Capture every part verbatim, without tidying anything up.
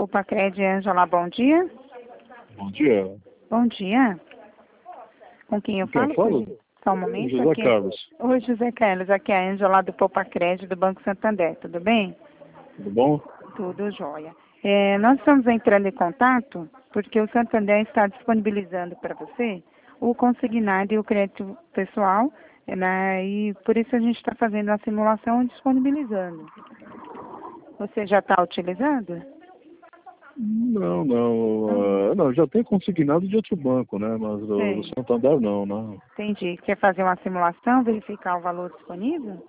Pupacred, Ângela, bom dia. Bom dia. Bom dia. Com quem eu Quem falo? eu falo? Só um momento. José aqui. Carlos. Oi, José Carlos. Aqui é a Ângela do Pupacred, do Banco Santander. Tudo bem? Tudo bom? Tudo jóia. É, nós estamos entrando em contato porque o Santander está disponibilizando para você o consignado e o crédito pessoal, né, e por isso a gente está fazendo a simulação e disponibilizando. Você já está utilizando? Não, não. ah, não, já tem consignado de outro banco, né? Mas do, do Sei. Santander não, não. Entendi. Quer fazer uma simulação, verificar o valor disponível?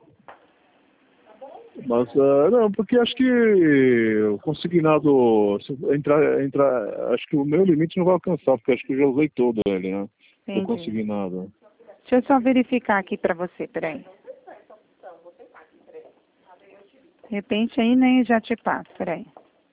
Mas ah, não, porque acho que o consignado se entrar, entrar, acho que o meu limite não vai alcançar, porque acho que eu já usei todo ele, né? O Entendi. consignado. Deixa eu só verificar aqui para você, peraí. De repente aí nem já te passo, peraí.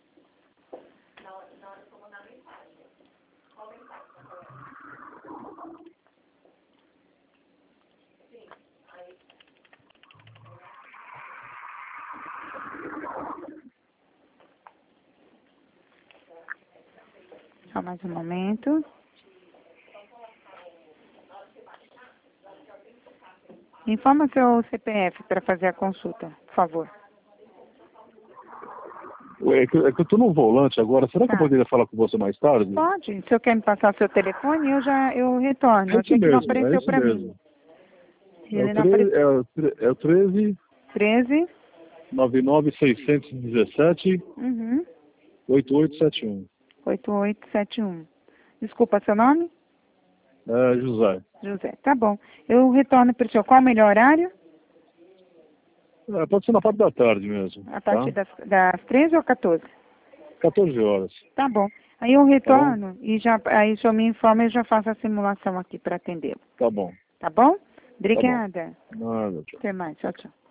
Só mais um momento. Informa seu C P F para fazer a consulta, por favor. Ué, É que, é que eu tô no volante agora. Será que Tá. eu poderia falar com você mais tarde? Pode. Se eu quer me passar seu telefone, eu já eu retorno. É Eu isso sei que não mesmo, é apareceu isso para mim. mesmo. É o, Ele não tre, apareceu. é, o tre, é o treze, treze. nove nove, seiscentos e dezessete, Uhum. oito oito sete um. oito oito sete um. Desculpa, seu nome? É, José. José. Tá bom. Eu retorno para o senhor. Qual o melhor horário? É, pode ser na parte da tarde mesmo, A tá? partir das, das treze ou quatorze? quatorze horas, Tá bom. Aí eu tá bom? retorno e já, aí o senhor me informa e eu já faço a simulação aqui para atendê-lo. Tá bom, Tá bom? tá bom. Obrigada. Nada, tchau. Até mais. Tchau, tchau.